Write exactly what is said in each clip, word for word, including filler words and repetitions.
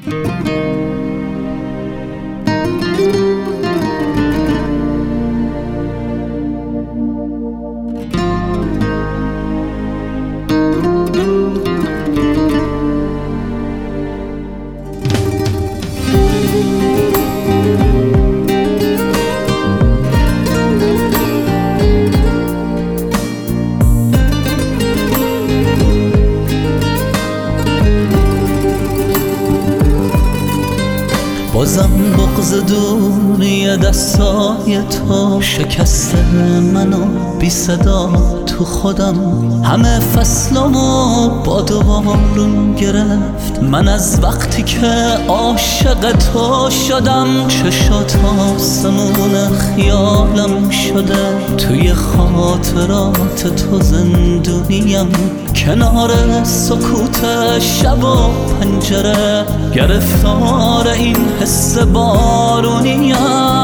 بازم بغض دوری دستای تو شکسته منو بی صدا تو خودم. همه فصلمو با دوبارون گرفت من از وقتی که عاشق تو شدم. چشات آسمون خیالم شده، توی خاطرات تو زندونیم. کنار سکوت شب و پنجره گرفتار این حس بارونیم.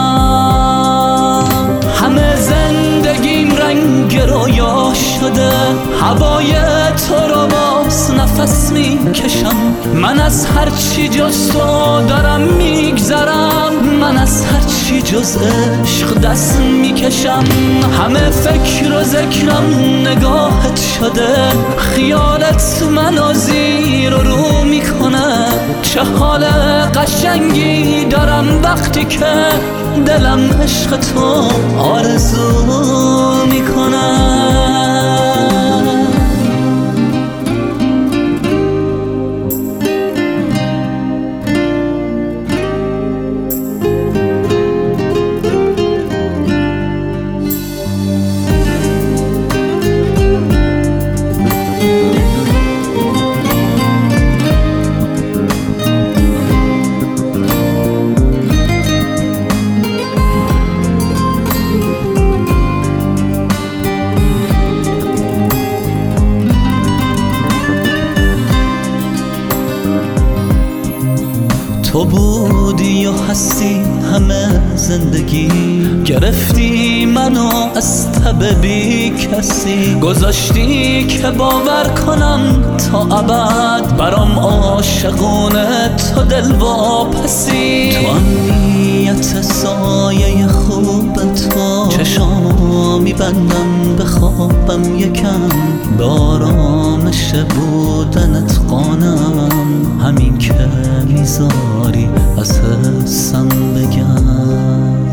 همه زندگیم رنگ رویا شده، هوای تو رو باز نفس میکشم. من از هرچی جز تو دارم میگذرم، من از هرچی جز عشق دست میکشم. همه فکر و ذکرم نگاهت شده، خیالت منو زیر و رو میکنه. چه حال قشنگی دارم وقتی که دلم عشق تو آرزو میکنه. تو بودی و هستی همه زندگی، گرفتی منو از تب بی کسی. گذاشتی که باور کنم تا ابد برام عاشقونه تو دل واپسی. تو امنیت سایه خوب تو چشامو میبندم بخوابم یکم. به آرامش بودنت قانم، همین که میذاری از حسم بگم.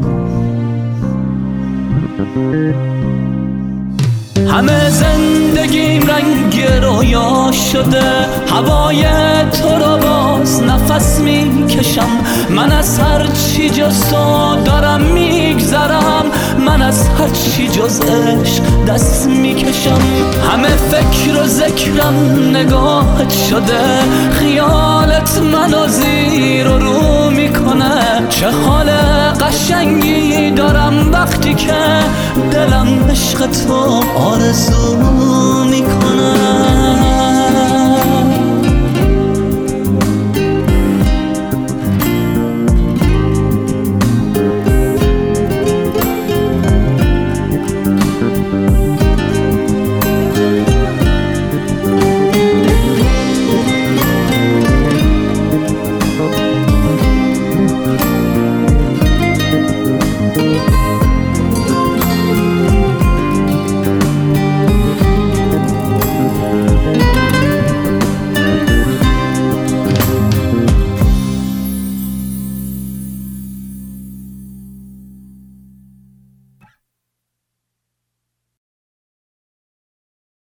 همه زندگیم رنگ رویا شده، هوای تو رو باز نفس میکشم. من از هر چی جز تو دارم میگذرم، من از هر چی جز عشق دست میکشم. همه فکر و ذکرم نگاهت شده، خیالت منو زیر و رو میکنه. چه حال قشنگی دارم وقتی که دلم عشق تو آرزو میکنه.